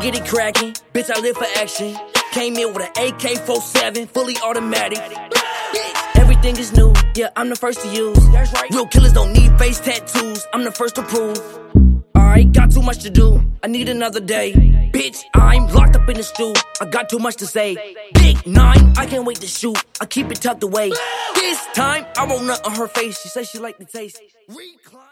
get it cracking. Bitch, I live for action. Came in with an AK-47, fully automatic. Everything is new, yeah, I'm the first to use. That's right. Real killers don't need face tattoos, I'm the first to prove. Alright, got too much to do, I need another day. Bitch, I'm locked up in the stew, I got too much to say. Big 9, I can't wait to shoot, I keep it tucked away. This time, I won't nut on her face, she says she like the taste. Recline.